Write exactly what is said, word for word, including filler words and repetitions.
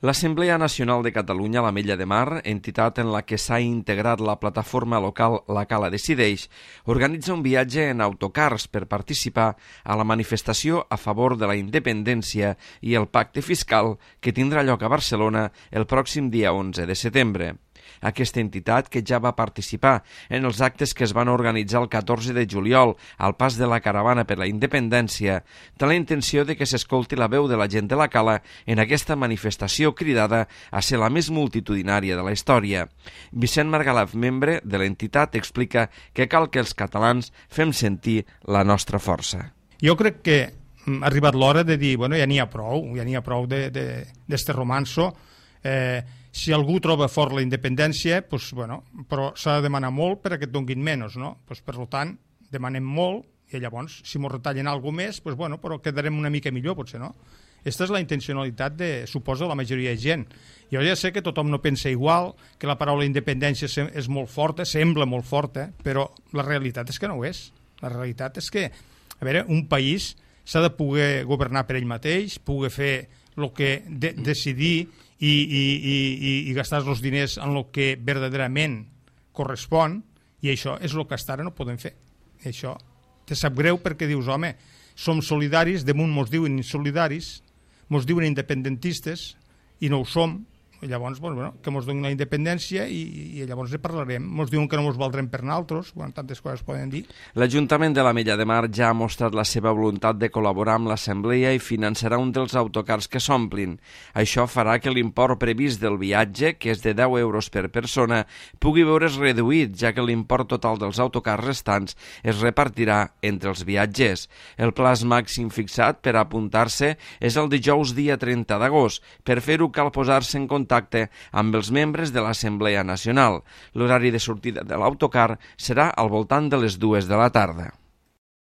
L'Assemblea Nacional de Catalunya, l'Ametlla de Mar, entitat en la que s'ha integrat la plataforma local La Cala Decideix, organitza un viatge en autocars per participar a la manifestació a favor de la independència i el pacte fiscal que tindrà lloc a Barcelona el pròxim dia onze de setembre. Aquesta entitat, que ja va participar en els actes que es van organitzar el catorze de juliol al pas de la caravana per la independència, té la intenció de que s'escolti la veu de la gent de la Cala en aquesta manifestació cridada a ser la més multitudinària de la història. Vicent Margalaf, membre de l'entitat, explica que cal que els catalans fem sentir la nostra força. Jo crec que ha arribat l'hora de dir, bueno, ja n'hi ha prou, ja n'hi ha prou d'este romanço. Eh, si algú troba fort la independència, pues, bueno, però s'ha de demanar molt per a que et donguin menys, no? Pues, per tant, demanem molt i llavors, si ens retallen alguna més, pues, bueno, però quedarem una mica millor, potser, no? Aquesta és la intencionalitat, de, suposo, la majoria de gent. Jo ja sé que tothom no pensa igual, que la paraula independència és molt forta, sembla molt forta, però la realitat és que no ho és. La realitat és que, a veure, un país s'ha de poder governar per ell mateix, poder fer el que de, decidir i, i, i, i gastar els diners en el que verdaderament correspon, i això és el que fins ara no podem fer. I això te sap greu perquè dius, home, som solidaris, damunt mos diuen insolidaris, mos diuen independentistes i no ho som. I llavors, bueno, que mos donin la independència i, i llavors ne parlarem. Mos diuen que no mos valdrem per naltros, bueno, tantes coses poden dir. L'Ajuntament de l'Ametlla de Mar ja ha mostrat la seva voluntat de col·laborar amb l'Assemblea i finançarà un dels autocars que s'omplin. Això farà que l'import previst del viatge, que és de deu euros per persona, pugui veure's reduït, ja que l'import total dels autocars restants es repartirà entre els viatgers. El plaç màxim fixat per apuntar-se és el dijous dia trenta d'agost. Per fer-ho cal posar-se en contacte amb els membres de l'Assemblea Nacional. L'horari de sortida de l'autocar serà al voltant de les dues de la tarda.